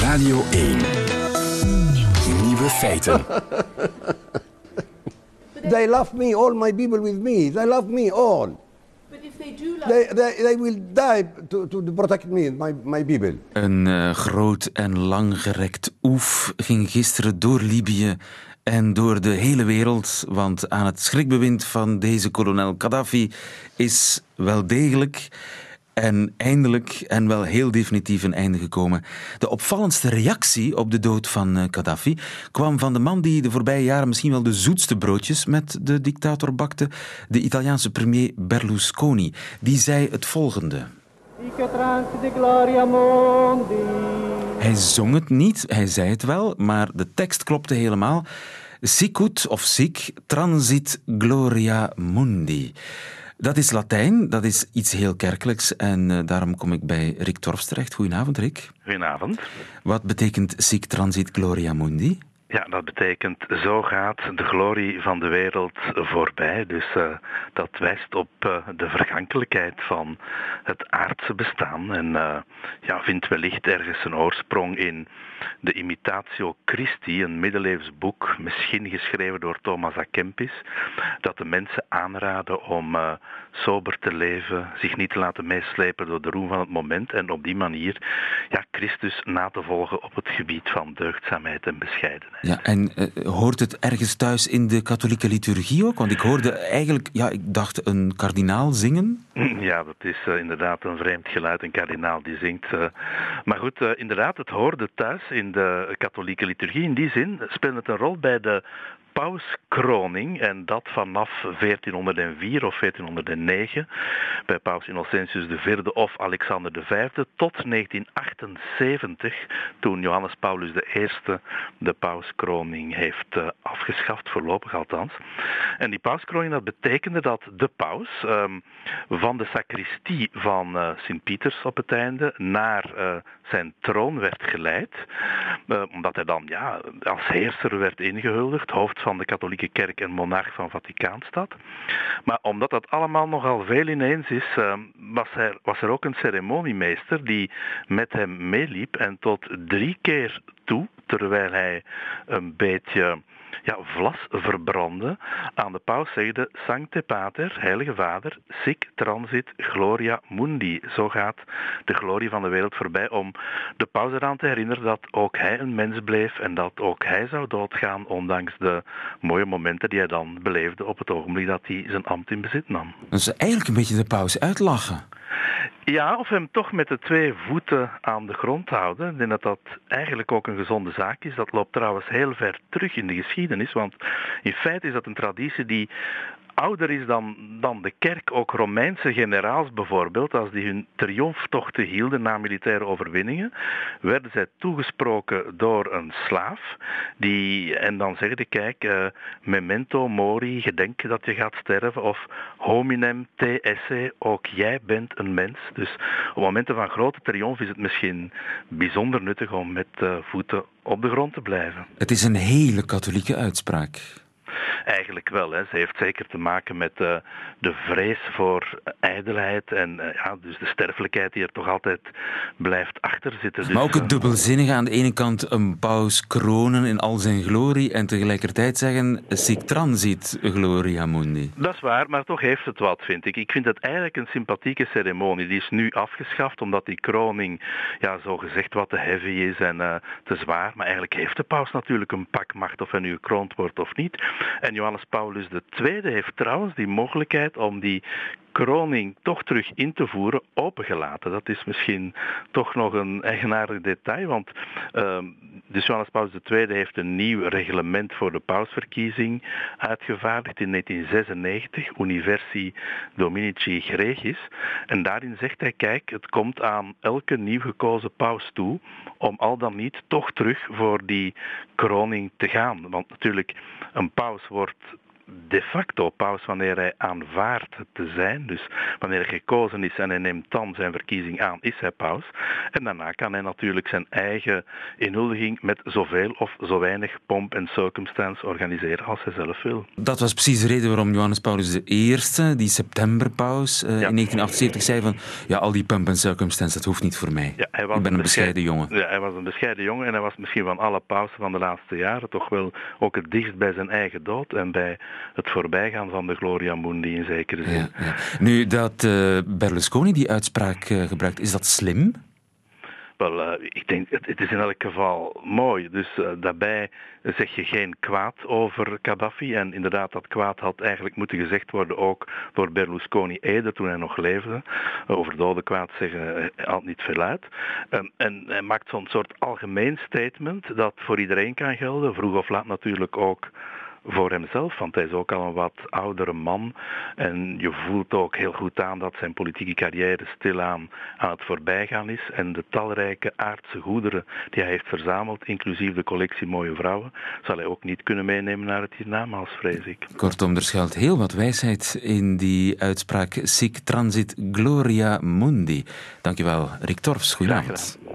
Radio 1. Nieuwe feiten. They love me, all my people with me. They love me all. But if they do love They will die to protect me, my people. Een groot en langgerekt oef ging gisteren door Libië en door de hele wereld, want aan het schrikbewind van deze kolonel Gaddafi is wel degelijk en eindelijk en wel heel definitief een einde gekomen. De opvallendste reactie op de dood van Gaddafi kwam van de man die de voorbije jaren misschien wel de zoetste broodjes met de dictator bakte, de Italiaanse premier Berlusconi. Die zei het volgende. Hij zong het niet, hij zei het wel, maar de tekst klopte helemaal. Sicut of sic transit gloria mundi. Dat is Latijn, dat is iets heel kerkelijks en daarom kom ik bij Rick Torfs terecht. Goedenavond, Rick. Goedenavond. Wat betekent sic transit gloria mundi? Ja, dat betekent zo gaat de glorie van de wereld voorbij. Dus dat wijst op de vergankelijkheid van het aardse bestaan. En vindt wellicht ergens een oorsprong in de Imitatio Christi, een middeleeuws boek, misschien geschreven door Thomas à Kempis, dat de mensen aanraden om sober te leven, zich niet te laten meeslepen door de roem van het moment en op die manier Christus na te volgen op het gebied van deugdzaamheid en bescheidenheid. Ja, en hoort het ergens thuis in de katholieke liturgie ook? Want ik hoorde eigenlijk, ik dacht een kardinaal zingen. Ja, dat is inderdaad een vreemd geluid, een kardinaal die zingt. Maar goed, inderdaad, het hoorde thuis in de katholieke liturgie. In die zin speelt het een rol bij de pauskroning, en dat vanaf 1404 of 1409 bij paus Innocentius IV of Alexander V tot 1978, toen Johannes Paulus I de pauskroning heeft afgeschaft, voorlopig althans. En die pauskroning, dat betekende dat de paus van de sacristie van Sint-Pieters op het einde naar zijn troon werd geleid, omdat hij dan als heerser werd ingehuldigd, hoofd van de katholieke kerk en monarch van Vaticaanstad. Maar omdat dat allemaal nogal veel ineens is, was er ook een ceremoniemeester die met hem meeliep en tot 3 keer toe, terwijl hij een beetje vlas verbrandde, aan de paus zegde: Sancte Pater, Heilige Vader, sic transit gloria mundi. Zo gaat de glorie van de wereld voorbij, om de paus eraan te herinneren dat ook hij een mens bleef en dat ook hij zou doodgaan, ondanks de mooie momenten die hij dan beleefde op het ogenblik dat hij zijn ambt in bezit nam. Dat is eigenlijk een beetje de paus uitlachen. Ja, of hem toch met de 2 voeten aan de grond houden. Ik denk dat dat eigenlijk ook een gezonde zaak is. Dat loopt trouwens heel ver terug in de geschiedenis, want in feite is dat een traditie die ouder is dan de kerk. Ook Romeinse generaals bijvoorbeeld, als die hun triomftochten hielden na militaire overwinningen, werden zij toegesproken door een slaaf, en dan zegde: kijk, memento mori, gedenk dat je gaat sterven, of hominem te esse, ook jij bent een mens. Dus op momenten van grote triomf is het misschien bijzonder nuttig om met voeten op de grond te blijven. Het is een hele katholieke uitspraak. Eigenlijk wel. Hè. Ze heeft zeker te maken met de vrees voor ijdelheid en dus de sterfelijkheid die er toch altijd blijft achterzitten. Dus, maar ook het dubbelzinnige, aan de ene kant een paus kronen in al zijn glorie en tegelijkertijd zeggen sic transit gloria mundi. Dat is waar, maar toch heeft het wat, vind ik. Ik vind het eigenlijk een sympathieke ceremonie. Die is nu afgeschaft omdat die kroning zo gezegd wat te heavy is en te zwaar. Maar eigenlijk heeft de paus natuurlijk een pak macht, of hij nu gekroond wordt of niet. En Johannes Paulus II heeft trouwens die mogelijkheid om die kroning toch terug in te voeren opengelaten. Dat is misschien toch nog een eigenaardig detail, want dus Johannes Paulus II heeft een nieuw reglement voor de pausverkiezing uitgevaardigd in 1996, Universi Dominici Gregis. En daarin zegt hij: kijk, het komt aan elke nieuw gekozen paus toe om al dan niet toch terug voor die kroning te gaan. Want natuurlijk, een paus wordt de facto paus wanneer hij aanvaardt te zijn. Dus wanneer hij gekozen is en hij neemt dan zijn verkiezing aan, is hij paus. En daarna kan hij natuurlijk zijn eigen inhuldiging met zoveel of zo weinig pomp en circumstance organiseren als hij zelf wil. Dat was precies de reden waarom Johannes Paulus I, die septemberpaus in 1978, zei van ja, al die pomp en circumstance, dat hoeft niet voor mij. Ja, ik ben een bescheiden jongen. Ja, hij was een bescheiden jongen en hij was misschien van alle pausen van de laatste jaren toch wel ook het dichtst bij zijn eigen dood en bij het voorbijgaan van de Gloria Mundi in zekere zin. Ja, ja. Nu, dat Berlusconi die uitspraak gebruikt, is dat slim? Wel, ik denk, het is in elk geval mooi. Dus daarbij zeg je geen kwaad over Gaddafi. En inderdaad, dat kwaad had eigenlijk moeten gezegd worden ook door Berlusconi eerder toen hij nog leefde. Over dode kwaad zeggen haalt niet veel uit. En hij maakt zo'n soort algemeen statement dat voor iedereen kan gelden. Vroeg of laat natuurlijk ook voor hemzelf, want hij is ook al een wat oudere man. En je voelt ook heel goed aan dat zijn politieke carrière stilaan aan het voorbijgaan is. En de talrijke aardse goederen die hij heeft verzameld, inclusief de collectie mooie vrouwen, zal hij ook niet kunnen meenemen naar het hiernamaals, vrees ik. Kortom, er schuilt heel wat wijsheid in die uitspraak Sic transit gloria mundi. Dankjewel, Rick Torfs. Goedenavond.